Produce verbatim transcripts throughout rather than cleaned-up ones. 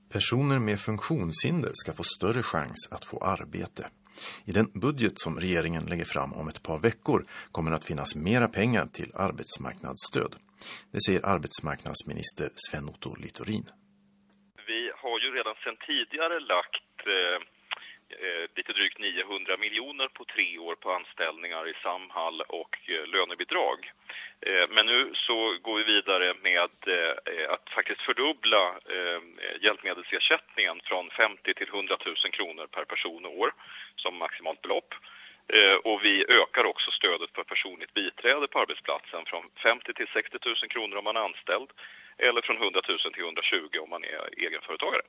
Personer med funktionshinder ska få större chans att få arbete. I den budget som regeringen lägger fram om ett par veckor kommer det att finnas mera pengar till arbetsmarknadsstöd. Det säger arbetsmarknadsminister Sven Otto Littorin. Vi har ju redan sedan tidigare lagt eh, lite drygt niohundra miljoner på tre år på anställningar i Samhall och eh, lönebidrag. Eh, men nu så går vi vidare med eh, att faktiskt fördubbla eh, hjälpmedelsersättningen från femtio till hundra tusen kronor per person och år som maximalt belopp. Eh, och vi ökar också stödet för personligt biträde på arbetsplatsen från femtio till sextio tusen kronor om man är anställd eller från hundra tusen till hundratjugo om man är egenföretagare.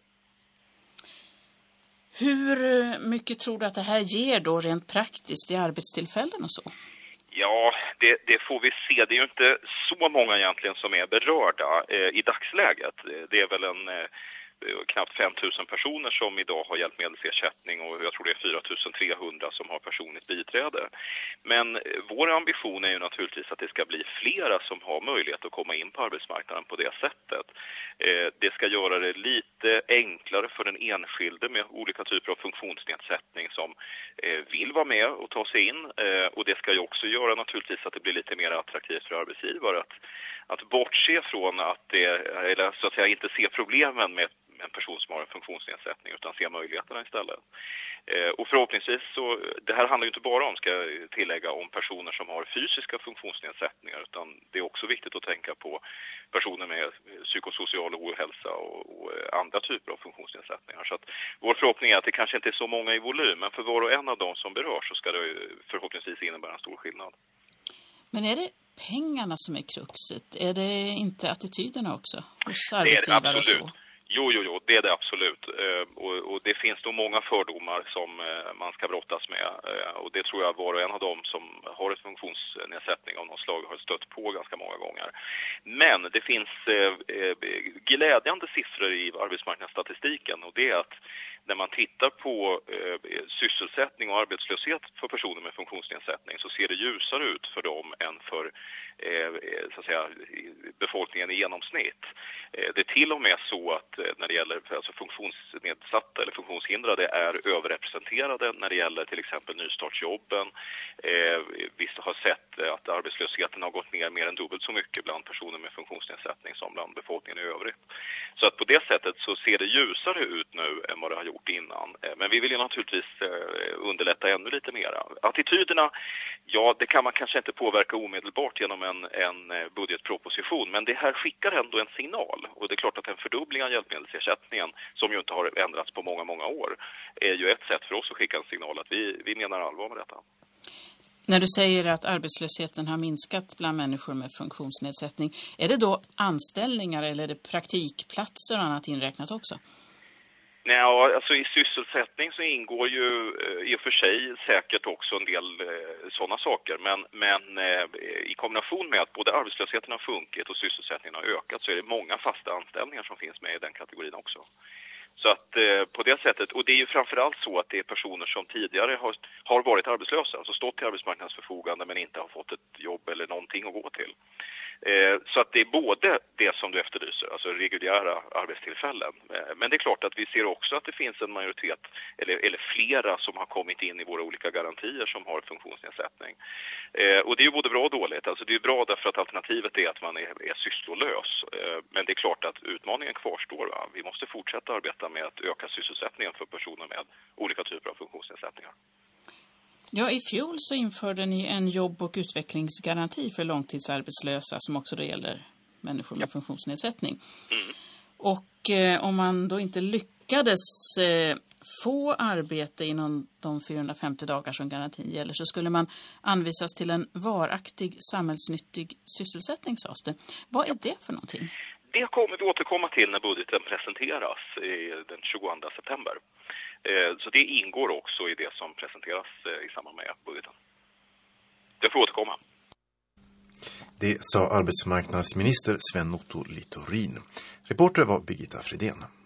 Hur mycket tror du att det här ger då rent praktiskt i arbetstillfällen och så? Ja, det, det får vi se. Det är ju inte så många egentligen som är berörda eh, i dagsläget. Det är väl en eh, knappt fem tusen personer som idag har hjälpmedelsersättning och jag tror det är fyra tusen trehundra som har personligt biträde. Men eh, vår ambition är ju naturligtvis att det ska bli flera som har möjlighet att komma in på arbetsmarknaden på det sättet. Eh, det ska göra det lite enklare för den enskilde med olika typer av funktionsnedsättning som eh, vill vara med och ta sig in. Eh, och det ska ju också göra naturligtvis att det blir lite mer attraktivt för arbetsgivare att, att bortse från att det, eller så att säga inte se problemen med en person som har en funktionsnedsättning utan se möjligheterna istället. Eh, och förhoppningsvis så, det här handlar ju inte bara om, ska jag tillägga, om personer som har fysiska funktionsnedsättningar utan det är också viktigt att tänka på personer med psykosocial ohälsa och, och andra typer av funktionsnedsättningar. Så att vår förhoppning är att det kanske inte är så många i volym, men för var och en av dem som berörs så ska det förhoppningsvis innebära en stor skillnad. Men är det pengarna som är kruxet? Är det inte attityderna också hos arbetsgivare och så? Jo, jo, jo, det är det absolut. Eh, och, och det finns nog många fördomar som eh, man ska brottas med. Eh, och det tror jag var och en av dem som har en funktionsnedsättning av något slag har stött på ganska många gånger. Men det finns eh, glädjande siffror i arbetsmarknadsstatistiken och det är att när man tittar på eh, sysselsättning och arbetslöshet för personer med funktionsnedsättning så ser det ljusare ut för dem än för eh, så att säga, befolkningen i genomsnitt. Eh, det är till och med så att eh, när det gäller alltså funktionsnedsatta eller funktionshindrade är överrepresenterade när det gäller till exempel nystartsjobben. Eh, vi har sett att arbetslösheten har gått ner mer än dubbelt så mycket bland personer med funktionsnedsättning som bland befolkningen i övrigt. Så att på det sättet så ser det ljusare ut nu än vad det har gjort innan. Men vi vill ju naturligtvis underlätta ännu lite mer. Attityderna, ja det kan man kanske inte påverka omedelbart genom en, en budgetproposition, men det här skickar ändå en signal. Och det är klart att en fördubbling av hjälpmedelsersättningen, som ju inte har ändrats på många, många år, är ju ett sätt för oss att skicka en signal att vi, vi menar allvar med detta. När du säger att arbetslösheten har minskat bland människor med funktionsnedsättning, är det då anställningar eller är det praktikplatser och annat inräknat också? Nej, alltså i sysselsättning så ingår ju eh, i och för sig säkert också en del eh, sådana saker. Men, men eh, i kombination med att både arbetslösheten har sjunkit och sysselsättningen har ökat så är det många fasta anställningar som finns med i den kategorin också. Så att eh, på det sättet, och det är ju framförallt så att det är personer som tidigare har, har varit arbetslösa, alltså stått till arbetsmarknadens förfogande men inte har fått ett jobb eller någonting att gå till. Eh, så att det är både det som du efterlyser, alltså reguljära arbetstillfällen. Eh, men det är klart att vi ser också att det finns en majoritet, eller, eller flera som har kommit in i våra olika garantier som har funktionsnedsättning. Eh, och det är ju både bra och dåligt. Alltså det är bra därför att alternativet är att man är, är sysslolös. Eh, men det är klart att utmaningen kvarstår. Va? Vi måste fortsätta arbeta med att öka sysselsättningen för personer med olika typer av funktionsnedsättningar. Ja, i fjol så införde ni en jobb- och utvecklingsgaranti för långtidsarbetslösa som också då gäller människor med ja. funktionsnedsättning. Mm. Och eh, om man då inte lyckades eh, få arbete inom de fyrahundrafemtio dagar som garantin gäller så skulle man anvisas till en varaktig samhällsnyttig sysselsättning, sades det. Vad är det för någonting? Det kommer vi återkomma till när budgeten presenteras den tjugoandra september. Så det ingår också i det som presenteras i samband med budgeten. Det får återkomma. Det sa arbetsmarknadsminister Sven Otto Littorin. Reporter var Birgitta Fridén.